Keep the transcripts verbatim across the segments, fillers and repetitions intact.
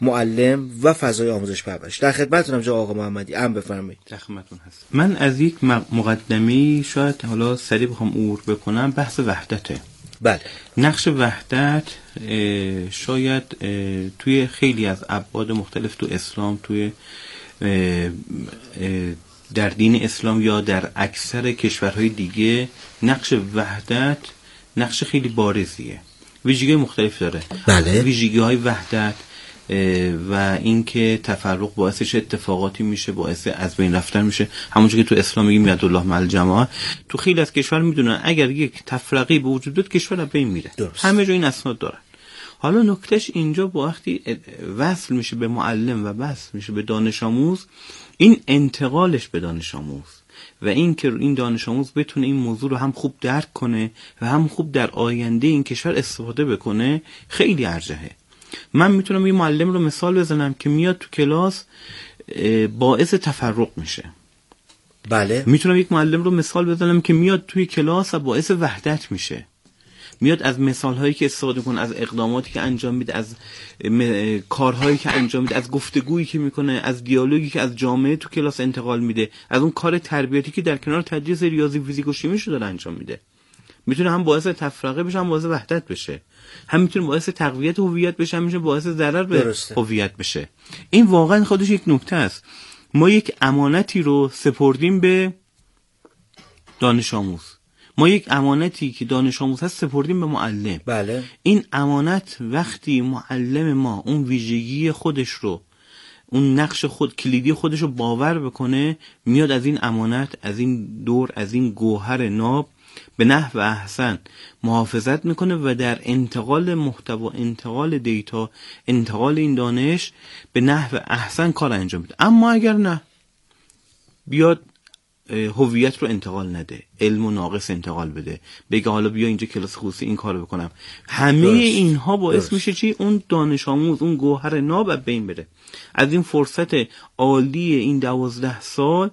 معلم و فضای آموزش پرورش. در خدمتتونم جناب آقا محمدی. ام بفرمایید. در خدمتتون هستم. من از یک مقدمه‌ای شاید حالا سریع بخوام عبور بکنم، بحث وحدته. بله. نقش وحدت شاید توی خیلی از ابعاد مختلف تو اسلام، توی در دین اسلام یا در اکثر کشورهای دیگه نقش وحدت نقش خیلی بارزیه. ویژگی مختلف داره. بله. ویژگی های وحدت و اینکه تفرق باعث چه اتفاقاتی میشه، باعث از بین رفتن میشه. همونجوری که تو اسلام میگیم یدالله مع الجماعه، تو خیلی از کشور میدونن اگر یک تفرقی به وجود بیاد کشور از بین میره. درست. همه جا این اسناد دارن. حالا نکتهش اینجا با وقتی وصل میشه به معلم و وصل میشه به دانش آموز، این انتقالش به دانش آموز و این که این دانش آموز بتونه این موضوع رو هم خوب درک کنه و هم خوب در آینده این کشور استفاده بکنه خیلی ارجحه. من میتونم یه معلم رو مثال بزنم که میاد تو کلاس باعث تفرق میشه. بله. میتونم یک معلم رو مثال بزنم که میاد توی کلاس و باعث وحدت میشه. میاد از مثال هایی که استفاده کنه، از اقداماتی که انجام میده، از م... کارهایی که انجام میده، از گفتگویی که میکنه، از دیالوگی که از جامعه تو کلاس انتقال میده، از اون کار تربیتی که در کنار تدریس ریاضی، فیزیک و شیمی شو داره انجام میده. میتونه هم باعث تفرقه بشه، هم باعث وحدت بشه. هم میتونه باعث تقویت هویت بشه، هم میتونه باعث ضرر به هویت بشه. این واقعا خودش یک نکته است. ما یک امانتی رو سپردیم به دانش آموز. ما یک امانتی که دانش آموز هست سپردیم به معلم. بله. این امانت وقتی معلم ما اون ویژگی خودش رو، اون نقش خود کلیدی خودش رو باور بکنه، میاد از این امانت، از این دور، از این گوهر ناب به نحو احسن محافظت میکنه و در انتقال محتوا، انتقال دیتا، انتقال این دانش به نحو احسن کار انجام میده. اما اگر نه، بیاد هویت رو انتقال نده، علم و ناقص انتقال بده، بگه حالا بیا اینجا کلاس خصوصی این کارو بکنم، همه درست. اینها باعث درست. میشه چی؟ اون دانش آموز، اون گوهر ناب از بین بره. از این فرصت عالی این دوازده سال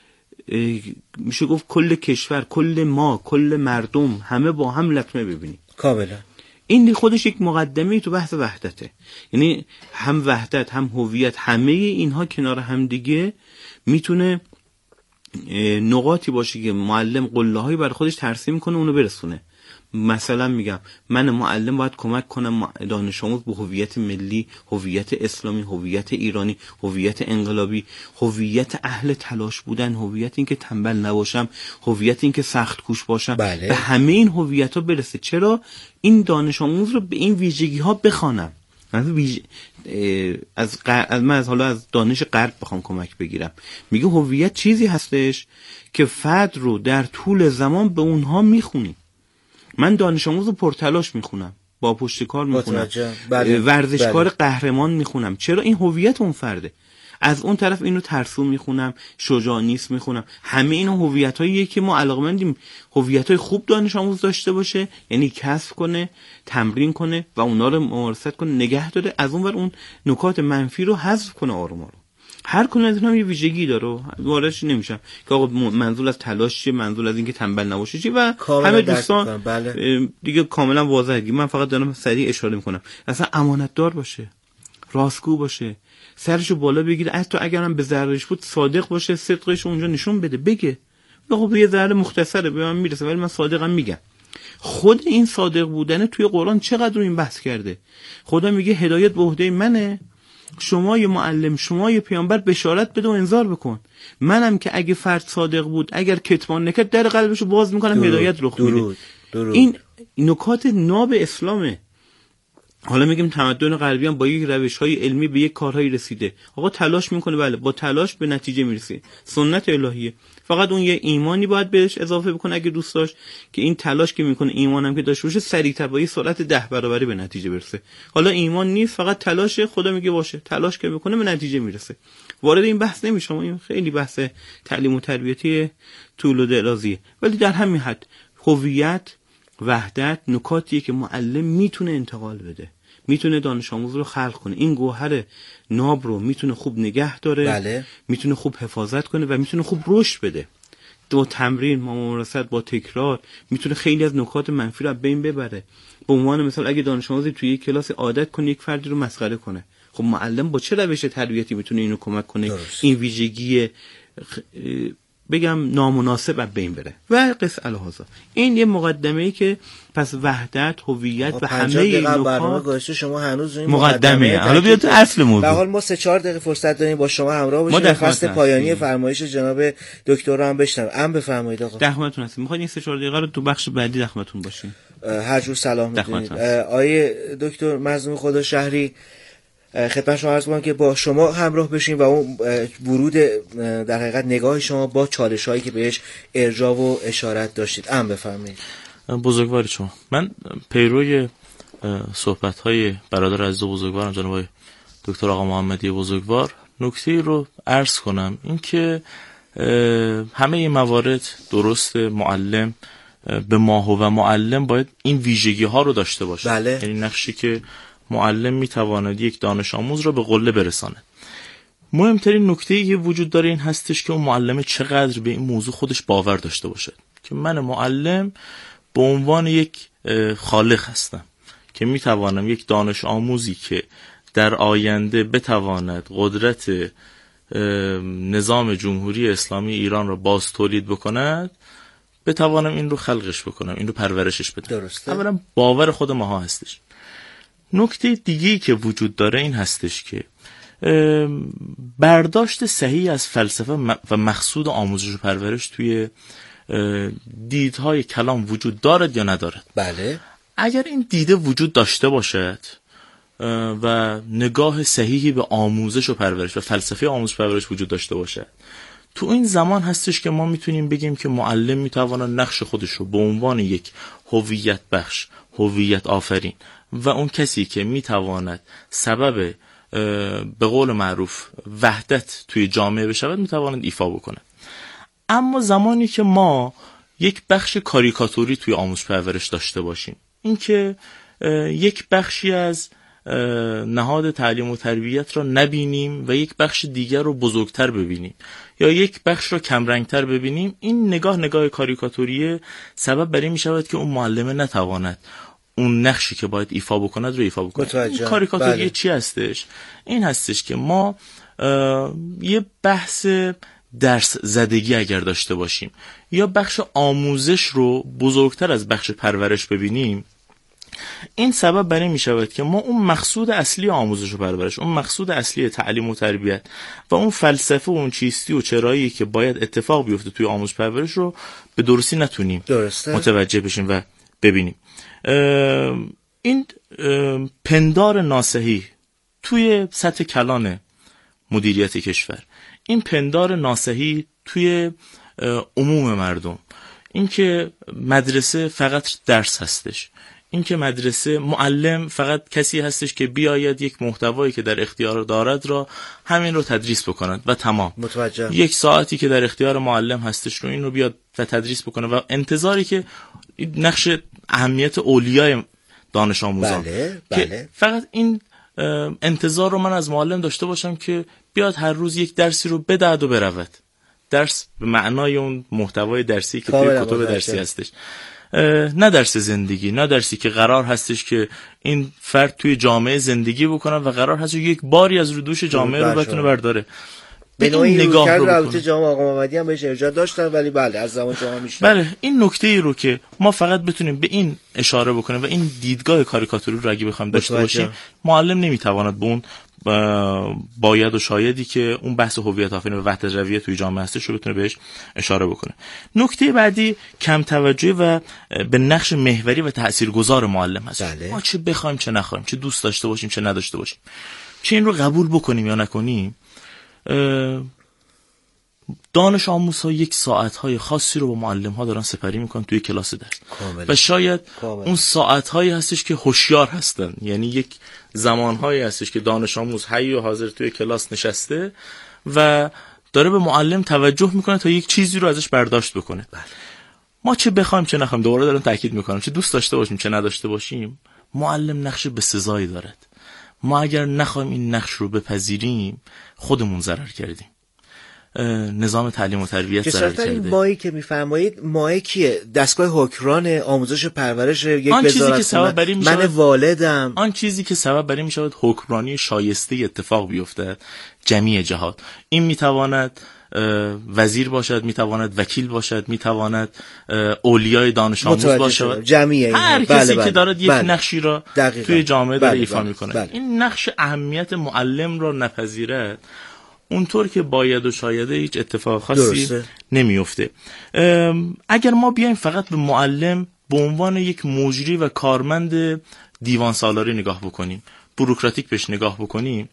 میشه گفت کل کشور، کل ما، کل مردم همه با هم لطمه ببینیم. کاملا. این خودش یک مقدمه تو بحث وحدته. یعنی هم وحدت، هم هویت، همه اینها کنار هم دیگه میتونه نقاطی باشه که معلم قله‌هایی برای خودش ترسیم کنه، اونو برسونه. مثلا میگم من معلم باید کمک کنم دانش آموز به هویت ملی، هویت اسلامی، هویت ایرانی، هویت انقلابی، هویت اهل تلاش بودن، هویت این که تنبل نباشم، هویت این که سخت کوش باشم. بله. به همه این هویت‌ها برسه. چرا؟ این دانش آموز رو به این ویژگی‌ها بخوانم. ویژ... از غر... از من از حالا از دانش غرب بخوام کمک بگیرم. میگه هویت چیزی هستش که فرد رو در طول زمان به اونها میخونی. من دانش آموز رو پرتلاش میخونم، با پشتکار میخونم، بله. ورزشکار بله. قهرمان میخونم. چرا؟ این هویت اون فرده. از اون طرف اینو ترسو میخونم، شجاع نیست میخونم. همه اینا هویتاییه که ما علاقمندیم هویتای خوب دانش آموز داشته باشه، یعنی کسب کنه، تمرین کنه و اونا رو ممارست کنه، نگه داره. از اون ور اون نکات منفی رو حذف کنه آروم آروم. هر کدوم از اینا یه ویژگی داره، واردش نمیشم که آقا منظور از تلاش چیه، منظور از اینکه تنبل نباشه چیه و همه دوستان. بله. دیگه کاملا واضحه. من فقط دارم سریع اشاره میکنم. اصلا امانت دار باشه، راستگو باشه، سرشو بالا بگیره، حتی اگرم به ضررش بود صادق باشه، صدقش اونجا نشون بده، بگه خب یه ذره مختصره به من میرسه ولی من صادقم میگم. خود این صادق بودن توی قرآن چقدر رو این بحث کرده. خدا میگه هدایت به عهده منه، شما یه معلم، شما یه پیامبر بشارت بده و انذار بکن. منم که اگه فرد صادق بود، اگر کتمان نکرد، در قلبشو باز میکنم، درود. هدایت رخ میده. این نکات ناب اسلامه. حالا میگیم تمدن غربی هم با یک روش‌های علمی به یک کارهایی رسیده. آقا تلاش میکنه، بله، با تلاش به نتیجه میرسه. سنت الهیه. فقط اون یه ایمانی باید بهش اضافه بکنه اگه دوست داشت که این تلاش که میکنه، ایمانم که داشته باشه، سریعتر با سرعت ده برابری به نتیجه برسه. حالا ایمان نیست، فقط تلاشه، خدا میگه باشه، تلاش که بکنه به نتیجه میرسه. وارد این بحث نمیشم، این خیلی بحث تعلیم و تربیتی طول و درازیه. ولی در همین حد هویت، وحدت نکاتیه که معلم میتونه انتقال بده، میتونه دانش آموز رو خلق کنه، این گوهر ناب رو میتونه خوب نگه داره. بله. میتونه خوب حفاظت کنه و میتونه خوب رشد بده. با تمرین، با ممارست، با تکرار میتونه خیلی از نکات منفی رو از بین ببره. به عنوان مثال اگه دانش آموزی توی یک کلاس عادت کنه یک فردی رو مسخره کنه، خب معلم با چه روش تربیتی میتونه اینو کمک کنه درست. این ویژگی بگم نامناسب از بین بره و قص الهازا. این یه مقدمه‌ای که پس وحدت، هویت و همه این نکات شما هنوز این مقدمه. حالا بیا تو اصل موضوع. به حال ما سه چهار دقیقه فرصت داریم با شما همراه باشیم. فصل پایانی فرمایش جناب دکتر رو هم بشنویم. ام بفرمایید آقا. دخمتون هستیم. می‌خواید این سه چهار دقیقه رو تو بخش بعدی دخمتون باشیم. هر جور سلام می‌دونید. آیه دکتر مظلوم خدا شهری، خدمت شما عرض کنم که با شما همراه بشیم و اون ورود در حقیقت نگاه شما با چالش‌هایی که بهش ارجاع و اشارت داشتید. ام بفرمایید. بزرگواری شما. من پیروی صحبت‌های برادر عزیز و بزرگوارم جناب دکتر آقا محمدی بزرگوار نکته‌ای رو عرض کنم، این که همه این موارد درست، معلم به ماهو و معلم باید این ویژگی‌ها رو داشته باشه. بله. یعنی نقشی که معلم میتواند یک دانش آموز را به قله برساند. مهمترین نکته‌ای که وجود داره این هستش که اون معلم چقدر به این موضوع خودش باور داشته باشه که من معلم به عنوان یک خالق هستم که میتوانم یک دانش آموزی که در آینده بتواند قدرت نظام جمهوری اسلامی ایران را باز تولید بکند، بتوانم این رو خلقش بکنم، این رو پرورشش بدم. درسته. اولا باور خود ماها هستش. نکته دیگه‌ای که وجود داره این هستش که برداشت صحیح از فلسفه و مقصود آموزش و پرورش توی دیدهای کلام وجود دارد یا ندارد. بله. اگر این دیده وجود داشته باشد و نگاه صحیحی به آموزش و پرورش و فلسفه آموزش و پرورش وجود داشته باشد، تو این زمان هستش که ما میتونیم بگیم که معلم میتواند نقش خودش رو به عنوان یک هویت بخش، هویت آفرین و اون کسی که میتواند سبب به قول معروف وحدت توی جامعه بشود میتواند ایفا بکنه. اما زمانی که ما یک بخش کاریکاتوری توی آموزش پرورش داشته باشیم، این که یک بخشی از نهاد تعلیم و تربیت را نبینیم و یک بخش دیگر رو بزرگتر ببینیم یا یک بخش رو کمرنگتر ببینیم، این نگاه نگاه کاریکاتوریه سبب بر این می شود که اون معلمه نتواند اون نقشی که باید ایفا بکند رو ایفا بکنه. کاریکاتوری بله. چی هستش؟ این هستش که ما یه بحث درس زدگی اگر داشته باشیم یا بخش آموزش رو بزرگتر از بخش پرورش ببینیم، این سبب بر این می شود که ما اون مقصود اصلی آموزش و پرورش، اون مقصود اصلی تعلیم و تربیت و اون فلسفه و اون چیستی و چرایی که باید اتفاق بیفته توی آموزش پرورش رو به درستی نتونیم درسته. متوجه بشیم و ببینیم. این پندار ناصحی توی سطح کلان مدیریت کشور، این پندار ناصحی توی عموم مردم، این که مدرسه فقط درس هستش، این که مدرسه معلم فقط کسی هستش که بیاید یک محتوایی که در اختیار دارد را همین رو تدریس بکند و تمام. متوجه. یک ساعتی که در اختیار معلم هستش رو این رو بیاد و تدریس بکنه و انتظاری که نقش اهمیت اولیای دانش آموزان بله، که بله. فقط این انتظار رو من از معلم داشته باشم که بیاد هر روز یک درسی رو بدهد و برود. درس به معنای اون محتوای درسی که توی کتب درسی هستش، نه درس زندگی، نه درسی که قرار هستش که این فرد توی جامعه زندگی بکنه و قرار هست یک باری از رو دوش جامعه رو بتونه برداره. به این نگاه رو البته جناب آقا محمدی هم بهش ارجاع داشتن، ولی بله از زمان شما میشه. بله، این نکته ای رو که ما فقط بتونیم به این اشاره بکنیم و این دیدگاه کاریکاتوری رو اگه بخوایم داشته باشیم، معلم نمیتواند به اون باید و شایدی که اون بحث هویت آفرین و وحدت رویه توی جامعه هستش رو بتونه بهش اشاره بکنه. نکته بعدی کم توجهی و به نقش محوری و تاثیرگذار معلم هست. بله. ما چه بخوایم چه نخوایم، چه دوست داشته باشیم چه نداشته باشیم، چه این رو قبول بکنیم یا نکنیم، دانش آموزها یک ساعت‌های خاصی رو با معلم‌ها دارن سپری میکنن توی کلاس درس و شاید کامل. اون ساعت‌هایی هستش که هوشیار هستن، یعنی یک زمان‌هایی هستش که دانش آموز حی و حاضر توی کلاس نشسته و داره به معلم توجه میکنه تا یک چیزی رو ازش برداشت بکنه. بله. ما چه بخوایم چه نخوایم، دوباره دارم تاکید میکنم، چه دوست داشته باشیم چه نداشته باشیم، معلم نقش بسزایی دارد. ما اگر نخوایم این نقش رو بپذیریم خودمون ضرر کردیم. نظام تعلیم و تربیت ضرر کرده. این مایی که میفرمایید مایی کیه؟ دستگاه حکمران آموزش و پرورش یک وزارت، من والدم. آن چیزی که سبب بر این میشود حکمرانی شایسته اتفاق بیفته جمعی جهات. این میتواند وزیر باشد، میتواند وکیل باشد، میتواند اولیای دانش آموز باشد، جمعی هر بله کسی بله که دارد یک بله نقشی را دقیقا. توی جامعه داره بله ایفا بله میکنه. بله. این نقش اهمیت معلم را نپذیرد اونطور که باید و شایده هیچ اتفاق خاصی نمیفته. اگر ما بیایم فقط به معلم به عنوان یک مجری و کارمند دیوان سالاری نگاه بکنیم، بوروکراتیک بهش نگاه بکنیم،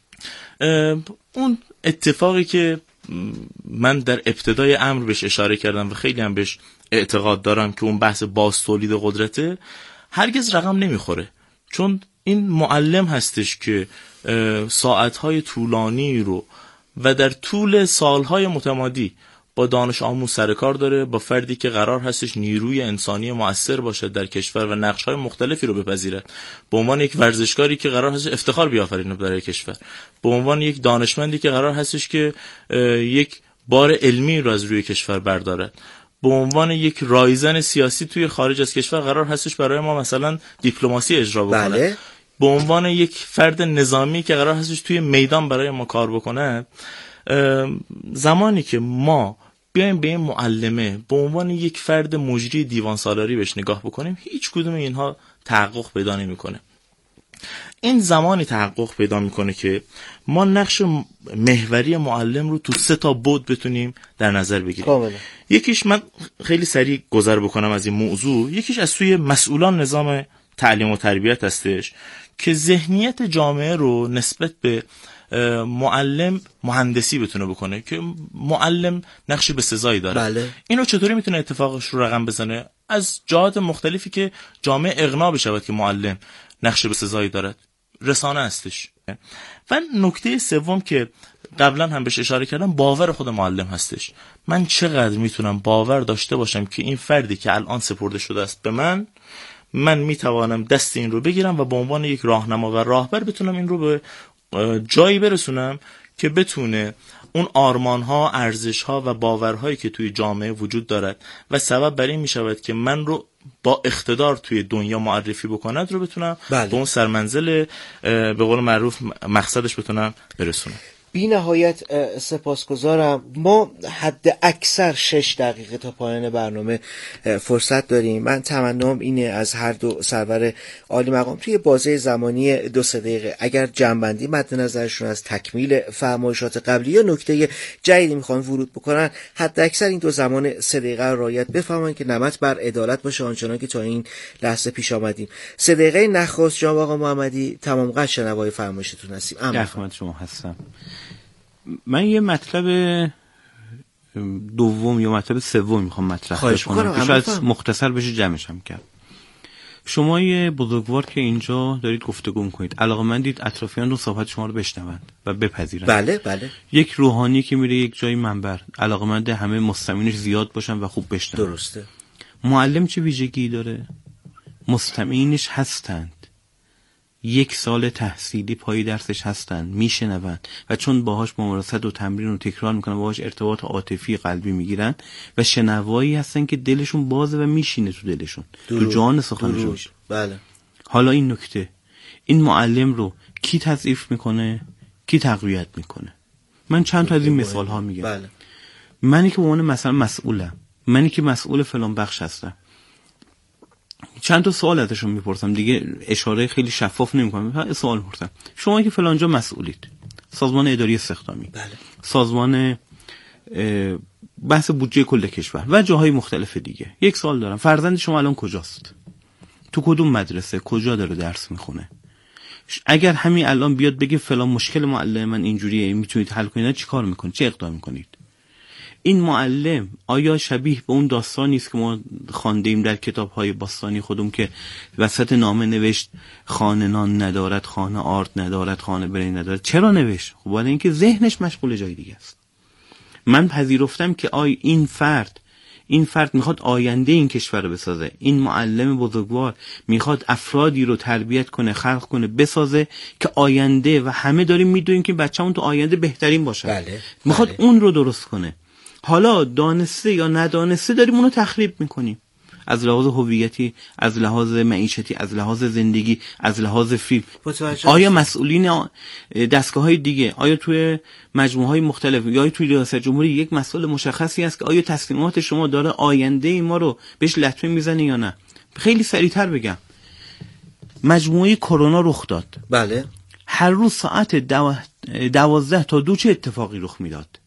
اون اتفاقی که من در ابتدای امر بهش اشاره کردم و خیلی هم بهش اعتقاد دارم که اون بحث باز تولید قدرته، هرگز رقم نمیخوره. چون این معلم هستش که ساعتهای طولانی رو و در طول سالهای متمادی با دانش آموز سر کار داره، با فردی که قرار هستش نیروی انسانی مؤثر باشد در کشور و نقش‌های مختلفی رو بپذیرد، به عنوان یک ورزشکاری که قرار هستش افتخار بیافرینه برای کشور، به عنوان یک دانشمندی که قرار هستش که یک بار علمی رو از روی کشور بردارد، به عنوان یک رایزن سیاسی توی خارج از کشور قرار هستش برای ما مثلا دیپلماسی اجرا بکنه. بله. به عنوان یک فرد نظامی که قرار هستش توی میدان برای ما کار بکنه. زمانی که ما بیایم به این معلمه به عنوان یک فرد مجری دیوان سالاری بهش نگاه بکنیم، هیچ کدوم اینها تحقق پیدا نمیکنه. این زمانی تحقق پیدا میکنه که ما نقش محوری معلم رو تو سه تا بعد بتونیم در نظر بگیریم. کاملا. یکیش، من خیلی سریع گذر بکنم از این موضوع، یکیش از سوی مسئولان نظام تعلیم و تربیت هستش که ذهنیت جامعه رو نسبت به معلم مهندسی بتونه بکنه که معلم نقش به سزایی داره. بله. اینو چطوری میتونه اتفاقش رو رقم بزنه؟ از جهات مختلفی که جامعه اقناع بشود که معلم نقش به سزایی دارد. رسانه هستش. و نکته سوم که قبلا هم بهش اشاره کردم، باور خود معلم هستش. من چقدر میتونم باور داشته باشم که این فردی که الان سپرده شده است به من، من میتوانم دست این رو بگیرم و به عنوان یک راهنما و راهبر بتونم این رو به جایی برسونم که بتونه اون آرمان‌ها، ارزش‌ها و باورهایی که توی جامعه وجود دارد و سبب بر این می‌شود که من رو با اقتدار توی دنیا معرفی بکند رو بتونم بله. به اون سرمنزل به قول معروف مقصدش بتونم برسونم. بی نهایت سپاسگزارم. ما حد اکثر شش دقیقه تا پایان برنامه فرصت داریم. من تمنام اینه از هر دو سرور عالی مقام توی بازه زمانی دو سه دقیقه اگر جنبندی مد نظرشون از تکمیل فرمایشات قبلی یا نکته جدیدی میخوان ورود بکنن، حد اکثر این دو زمان سه دقیقه رو رعایت بفرمایید که نمط بر عدالت باشه آنچنان که تا این لحظه پیش آمدیم. سه دقیقه نخست جناب آقا محمدی تمام قد شنوای فرمایشتون هستیم. در خدمت شما هستم. من یه مطلب دوم یا مطلب سوم میخوام مطرح کنم که شاید مختصر بشه جمعش هم کرد. شما یه بزرگوار که اینجا دارید گفتگو میکنید، علاقه‌مندید اطرافیان رو صحبت شما رو بشنوند و بپذیرند. بله بله. یک روحانی که میره یک جای منبر، علاقه‌مند همه مستمعینش زیاد باشن و خوب بشنون. درسته. معلم چه ویژگی داره؟ مستمعینش هستند، یک سال تحصیلی پای درسش هستن، میشنون و چون باهاش ممارست و تمرین و تکرار میکنن، باهاش ارتباط عاطفی قلبی میگیرن و شنوایی هستن که دلشون بازه و میشینه تو دلشون، تو جان سخنشون. بله. حالا این نکته، این معلم رو کی تضعیف میکنه، کی تقویت میکنه؟ من چند تا از این مثال ها میگم. بله. منی که به عنوان مثلا مسئولم، منی که مسئول فلان بخش هستم، چند تا سوال ازشون میپرسم دیگه، اشاره خیلی شفاف نمیکنم، سوال میپرسم. شما که فلانجا مسئولید، سازمان اداری استخدامی، بله. سازمان بحث بودجه کل کشور و جاهای مختلف دیگه، یک سوال دارم، فرزند شما الان کجاست؟ تو کدوم مدرسه؟ کجا داره درس میخونه؟ اگر همین الان بیاد بگه فلان مشکل معلم من اینجوریه، میتونید حل کنید، چی کار میکنید؟ چه اقدام میکنید؟ این معلم آیا شبیه به اون داستانی است که ما خواندیم در کتاب‌های باستانی خودمون که وسط نامه نوشت خانه نان ندارد، خانه آرد ندارد، خانه برنج ندارد؟ چرا نوشت؟ خب ولی اینکه ذهنش مشغول جای دیگه است. من پذیرفتم که آی این فرد این فرد میخواد آینده این کشور رو بسازه، این معلم بزرگوار میخواد افرادی رو تربیت کنه، خلق کنه، بسازه که آینده، و همه داریم میدونیم که بچه‌مون تو آینده بهترین باشه. بله. میخواد بله. اون رو درست کنه. حالا دانسته یا ندانسته داریم اونو تخریب میکنیم، از لحاظ هویتی، از لحاظ معیشتی، از لحاظ زندگی، از لحاظ فیلم. آیا مسئولین دستگاه‌های دیگه، آیا توی مجموعه‌های مختلف یا توی ریاست جمهوری یک مسئول مشخصی هست که آیا تصمیمات شما داره آینده ما رو بهش لطمه میزنه یا نه؟ خیلی سریعتر بگم، مجموعه کرونا رخ داد. بله. هر روز ساعت دو... دوازده تا دو چه اتفاقی رخ میداد؟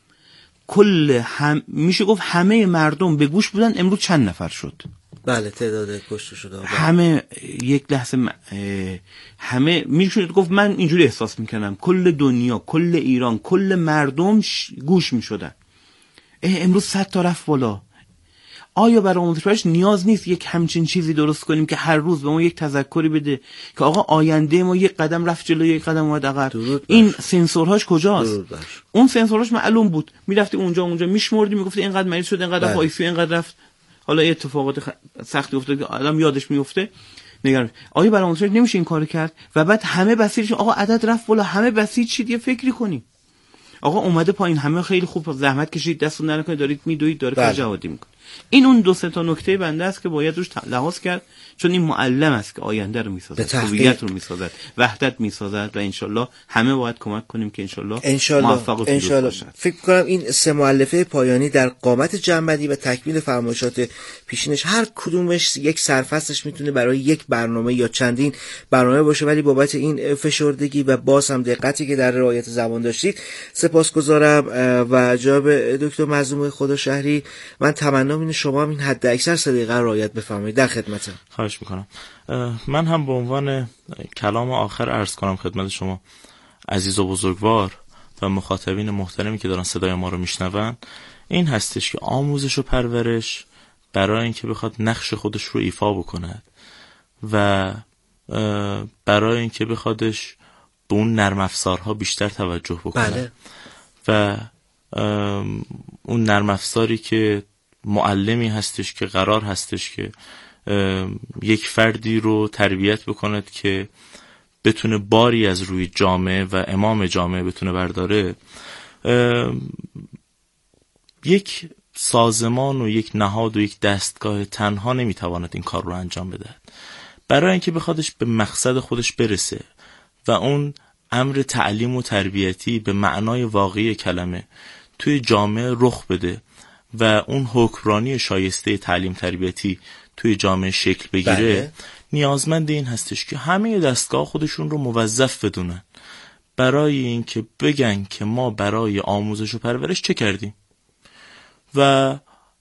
کل هم میشه گفت همه مردم به گوش بودن. امروز چند نفر شد؟ بله تعداد کشته شده. بله. همه یک لحظه م... همه میشه گفت من اینجوری احساس میکنم کل دنیا، کل ایران، کل مردم ش... گوش میشدن. امروز صد تا رفت بالا. آیا برای آموزش پرورش نیاز نیست یک همچین چیزی درست کنیم که هر روز به ما یک تذکری بده که آقا آینده ما یک قدم رفت جلو، یک قدم اومد عقب؟ این سنسورهاش کجاست؟ اون سنسورهاش معلوم بود، میرفتی اونجا اونجا میشمردی، میگفتی اینقدر مریض شد، اینقدر آیسی، اینقدر رفت. حالا اتفاقات خ... سختی افتاد که آدم یادش میفته. نگران آیا برای آموزش نمیشه این کارو کرد؟ و بعد همه بسیج آقا عدد رفت بالا، همه بسیج شید، یه فکری کنیم. آقا اومده پایین، همه خیلی خوب زحمت کشید، دستون در نکنید، دارید میدوید، داره کار جوادی میکنه. این اون دو سه تا نکته بنده است که باید روش لحاظ کرد، چون این معلم است که آینده رو میسازد، هویت رو میسازد، وحدت میسازد، و انشالله همه باید کمک کنیم که انشالله موفق و پیروز باشد. فکر کنم این سه مؤلفه پایانی در قامت جمع‌بندی و تکمیل فرمایشات پیشینش هر کدومش یک سرفصلش میتونه برای یک برنامه یا چندین برنامه باشه، ولی بابت این فشردگی و باز هم دقتی که در رعایت زبان داشتید سپاسگزارم. و جناب دکتر مظلوم خداشهری، من تمنا اینه شما این حد اکثر سه دقیقه رعایت بفرمایید. در خدمتم. خواهش میکنم. من هم به عنوان کلام آخر عرض کنم خدمت شما عزیز و بزرگوار و مخاطبین محترمی که دارن صدای ما رو میشنون، این هستش که آموزش و پرورش برای اینکه بخواد نقش خودش رو ایفا بکند و برای اینکه بخوادش به اون نرم افزارها بیشتر توجه بکنه. بله. و اون نرم افزاری که معلمی هستش که قرار هستش که یک فردی رو تربیت بکند که بتونه باری از روی جامعه و امام جامعه بتونه برداره، یک سازمان و یک نهاد و یک دستگاه تنها نمیتواند این کار رو انجام بده. برای اینکه بخوادش به مقصد خودش برسه و اون امر تعلیم و تربیتی به معنای واقعی کلمه توی جامعه رخ بده و اون حکمرانی شایسته تعلیم تربیتی توی جامعه شکل بگیره، بله. نیازمند این هستش که همه دستگاه خودشون رو موظف بدونن برای اینکه بگن که ما برای آموزش و پرورش چه کردیم و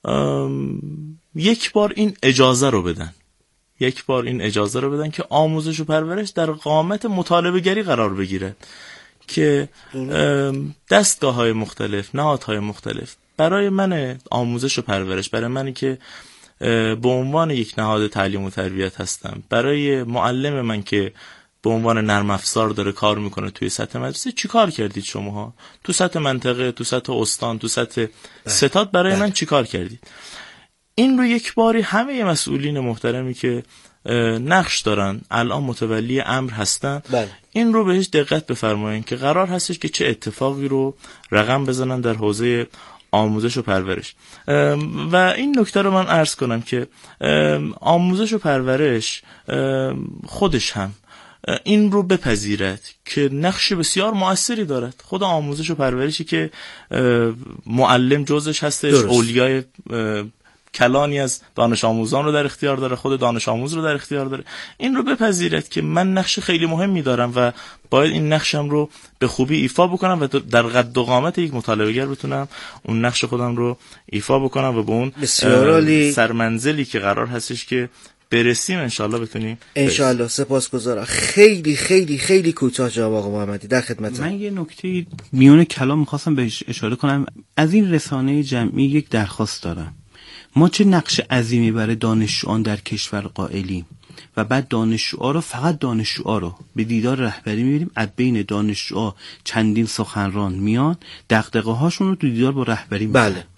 یک بار این اجازه رو بدن یک بار این اجازه رو بدن که آموزش و پرورش در قامت مطالبه گری قرار بگیره، که دستگاه های مختلف، نهادهای مختلف برای من آموزش و پرورش، برای منی که به عنوان یک نهاد تعلیم و تربیت هستم، برای معلم من که به عنوان نرم افزار داره کار میکنه توی سطح مدرسه، چی کار کردید شماها؟ تو سطح منطقه، تو سطح استان، تو سطح ستاد برای من چی کار کردید؟ این رو یک باری همه مسئولین محترمی که نقش دارن الان متولی امر هستن، بله. این رو بهش دقت بفرمایید که قرار هستش که چه اتفاقی رو رقم بزنن در حوزه آموزش و پرورش. و این نکته رو من عرض کنم که آموزش و پرورش خودش هم این رو بپذیرد که نقش بسیار مؤثری دارد. خود آموزش و پرورشی که معلم جزش هستش، اولیای کلانی از دانش آموزان رو در اختیار داره، خود دانش آموز رو در اختیار داره، این رو بپذیرد که من نقش خیلی مهمی دارم و باید این نقشم رو به خوبی ایفا بکنم و در قد و قامت یک مطالبه گر بتونم اون نقش خودم رو ایفا بکنم و به اون سرمنزلی که قرار هستش که برسیم انشالله بتونیم انشالله. سپاسگزارم. خیلی خیلی خیلی کوتاه جواب آقا محمدی، در خدمتم. من یه نکته میون کلام میخواستم بهش اشاره کنم. از این رسانه جمعی یک درخواست دارم. ما چه نقش عظیمی برای دانشجویان در کشور قائلیم و بعد دانشجوها رو، فقط دانشجوها رو به دیدار رهبری می‌بریم، از بین دانشجوها چندین سخنران میان دغدغه هاشون رو تو دیدار با رهبری می‌کنن. بله.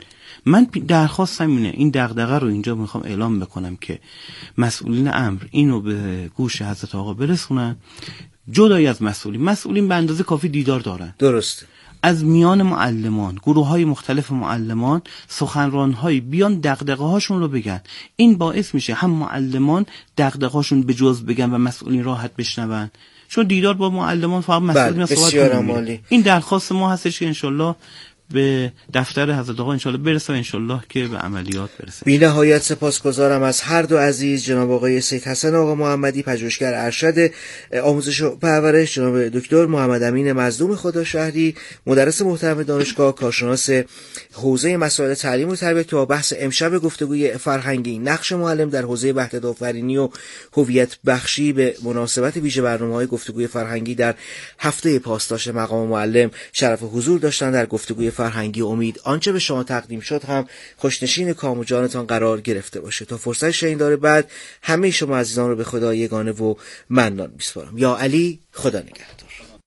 من درخواستم اینه، این دغدغه رو اینجا میخوام اعلام بکنم که مسئولین امر اینو به گوش حضرت آقا برسونن. جدای از مسئولین، مسئولین به اندازه کافی دیدار دارن، درست، از میان معلمان، گروه های مختلف معلمان، سخنران های بیان دغدغه هاشون رو بگن. این باعث میشه هم معلمان دغدغه هاشون به جز بگن و مسئولین راحت بشنون، چون دیدار با معلمان فقط مسئولین صحبت کنن. این درخواست ما هستش که انشالله به دفتر حضرت آقا انشالله برسه و انشالله که به عملیات برسه. بی نهایت سپاسگزارم از هر دو عزیز، جناب آقای سید حسن آقا محمدی، پژوهشگر ارشد آموزش و پرورش، جناب دکتر محمد امین مظلوم خداشهری، مدرس محترم دانشگاه، کارشناس حوزه مسائل تعلیم و تربیت، تا بحث امشب گفتگوی فرهنگی، نقش معلم در حوزه وحدت آفرینی و هویت بخشی به مناسبت ویژه برنامه‌های گفتگوی فرهنگی در هفته پاسداشت مقام معلم شرف حضور داشتن در گفتگوی فرهنگی. امید آنچه به شما تقدیم شد هم خوشنشین کام و جانتان قرار گرفته باشه. تا فرصت شنیدار بعد همه شما عزیزان رو به خدا یگانه و منان میسپارم. یا علی، خدا نگهدار.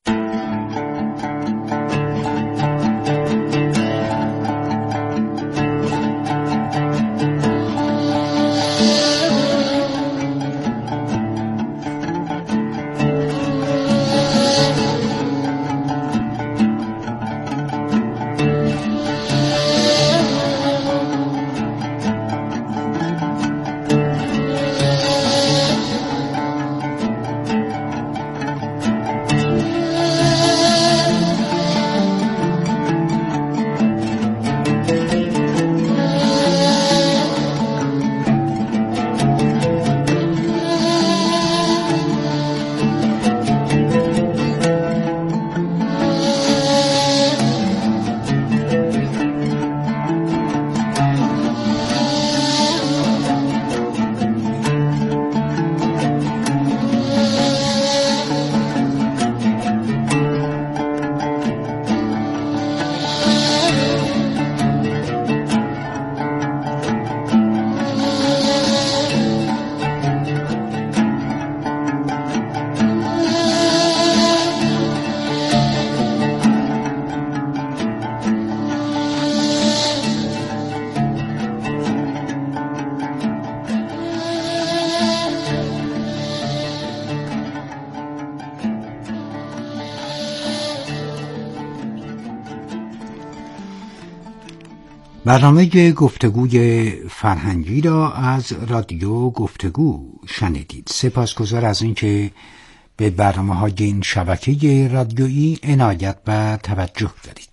برنامه گفتگوی فرهنگی را از رادیو گفتگو شنیدید. سپاسگزار از اینکه به برنامه‌های این شبکه رادیویی عنایت و توجه دارید.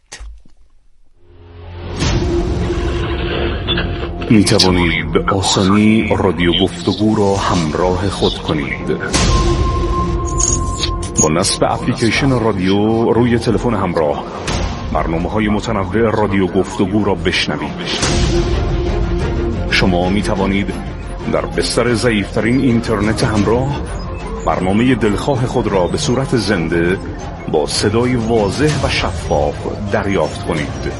می توانید به آسانی رادیو گفتگو را همراه خود کنید. با نصب اپلیکیشن رادیو روی تلفن همراه برنامه‌های متنوع رادیو گفتگو را بشنوید. شما می توانید در بستر ضعیف‌ترین اینترنت همراه برنامه دلخواه خود را به صورت زنده با صدای واضح و شفاف دریافت کنید.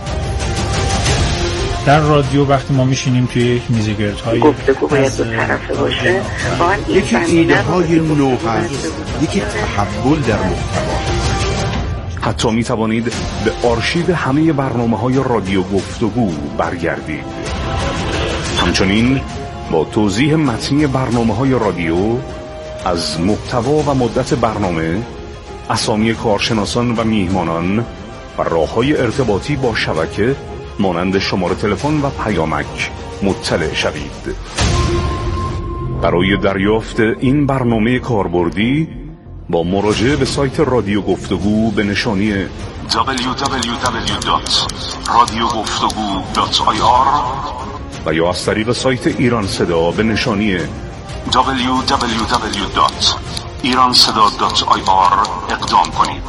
در رادیو وقتی ما میشینیم توی یک میزگردهای گفتگو باید دو طرفه باشه، یکی ایده های نو هست، یکی تحول در محتوا. حتی می توانید به آرشیو همه برنامه‌های رادیو گفتگو برگردید. همچنین با توضیح متنی برنامه‌های رادیو از محتوا و مدت برنامه، اسامی کارشناسان و میهمانان و راه‌های ارتباطی با شبکه مانند شماره تلفن و پیامک مطلع شوید. برای دریافت این برنامه کاربردی با مراجعه به سایت رادیو گفتگو به نشانی دبلیو دبلیو دبلیو دات رادیو گفتگو دات آی آر و یا از طریق سایت ایران صدا به نشانی دبلیو دبلیو دبلیو دات ایران صدا دات آی آر اقدام کنید.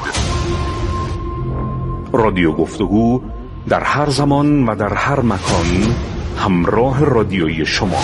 رادیو گفتگو در هر زمان و در هر مکان همراه رادیویی شما.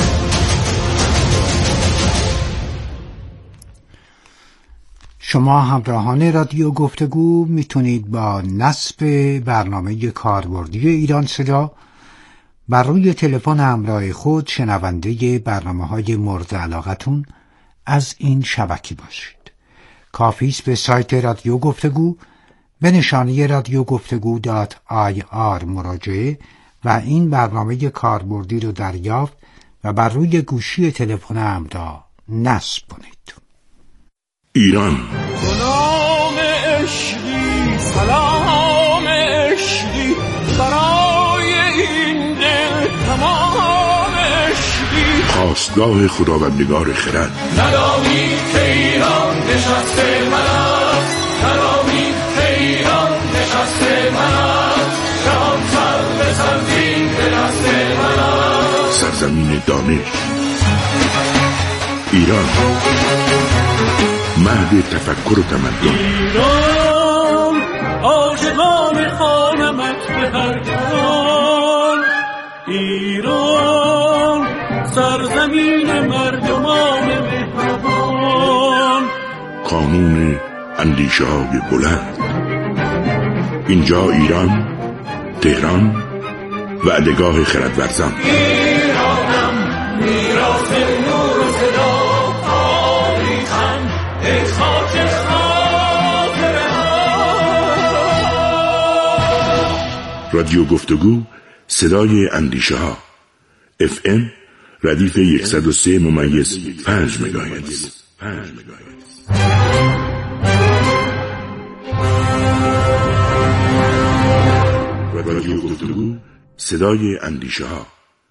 شما همراهان رادیو گفتگو میتونید با نصب برنامه کاربردی ایران صدا بر روی تلفن همراه خود شنونده برنامه‌های مورد علاقتون از این شبکه باشید. کافی است به سایت رادیو گفتگو به نشانی رادیو گفتگو دات آی آر مراجعه و این برنامه کاربردی رو دریافت و بر روی گوشی تلفن همراه نصب کنید. ایران سلام عشقی، سلام عشقی برای این دل تمام عشقی، خواستگاه خداوندگار خرد. ندانی که ایران نشسته من است، ندانی که ایران نشسته من است، جهان سر به سرزین به دست من است. سرزمین دانش ایران، مهد تفکر و تمدن. ایران عاشقان خانمت به هر جهان، ایران سرزمین مردمان مهربان، قانون اندیشه های بلند. اینجا ایران، تهران، وعدگاه خردورزان. ایرانم میراث نور و صدا، تاریخم ای خاک خاطره ها. رادیو گفتگو، صدای اندیشه ها. اف ام ردیف صد و سه ممیز پنج مگاهرتز. رادیو گفتگو، صدای اندیشه ها.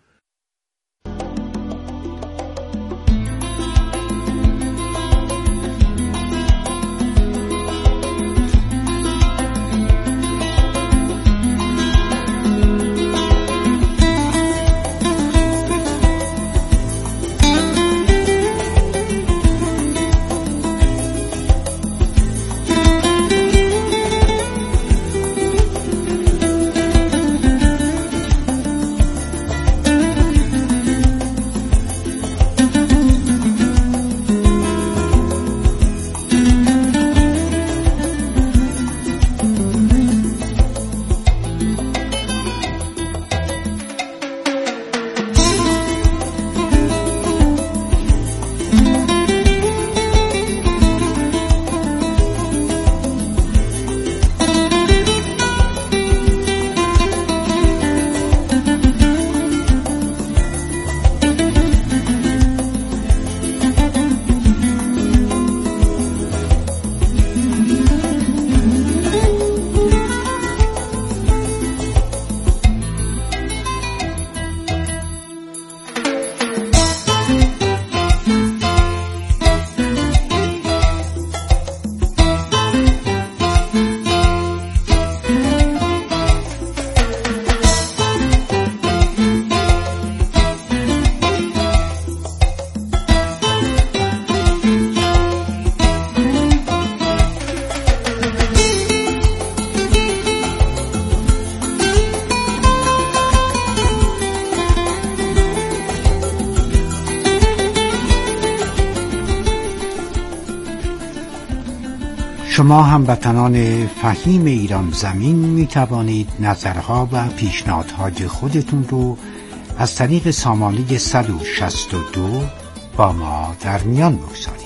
شما هموطنان فهیم ایران زمین می توانید نظرها و پیشنهادهای خودتون رو از طریق سامانه صد و شصت و دو با ما در میان بگذارید.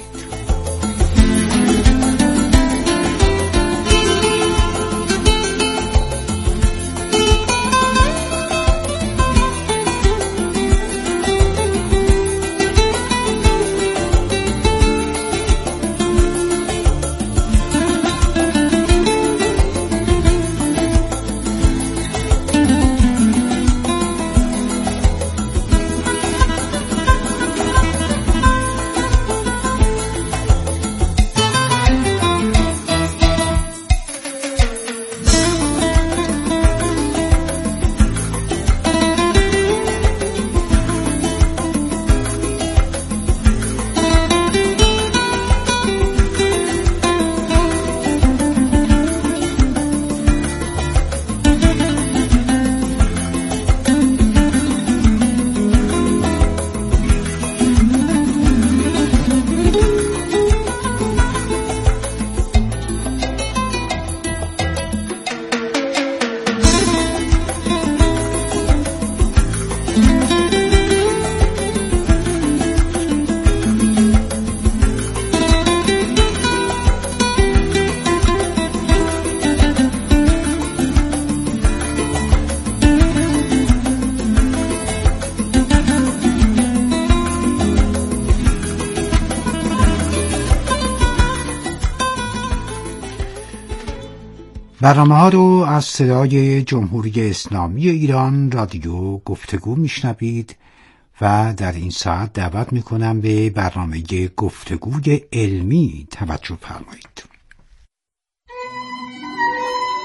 برنامه ها رو از صدای جمهوری اسلامی ایران رادیو گفتگو میشنوید و در این ساعت دعوت میکنم به برنامه گفتگوی علمی توجه فرمایید.